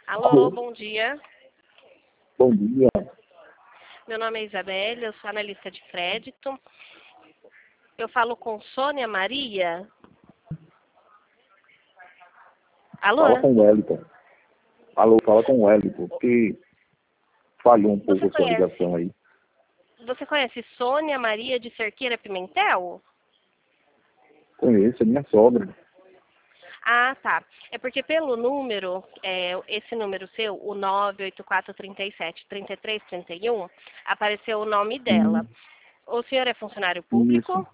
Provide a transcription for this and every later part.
Alô, bom dia. Bom dia. Meu nome é Isabelle, eu sou analista de crédito. Eu falo com Sônia Maria. Alô? Fala com o Wellington. Alô, fala com o Wellington, porque falhou um pouco a sua ligação aí. Você conhece Sônia Maria de Cerqueira Pimentel? Conheço, é minha sogra. Ah, tá. É porque pelo número, esse número seu, o 98437-3331, apareceu o nome dela. O senhor é funcionário público? Isso.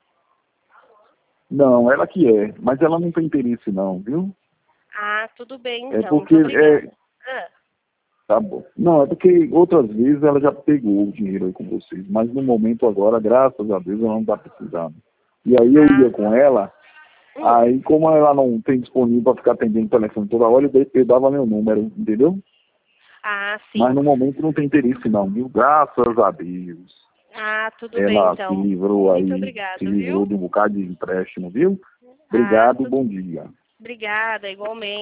Não, ela que é, mas ela não tem interesse não, viu? Ah, tudo bem É então. porque Muito obrigada. Tá bom. Não, é porque outras vezes ela já pegou o dinheiro aí com vocês, mas no momento agora, graças a Deus, ela não está precisando. E aí eu ia com ela, aí como ela não tem disponível para ficar atendendo o telefone toda hora, eu dava meu número, entendeu? Ah, sim. Mas no momento não tem interesse não, viu? Graças a Deus. Ah, tudo bem Ela então. se livrou Muito aí, obrigada, se livrou viu? de um bocado de empréstimo, viu? Obrigado, bom dia. Obrigada, igualmente.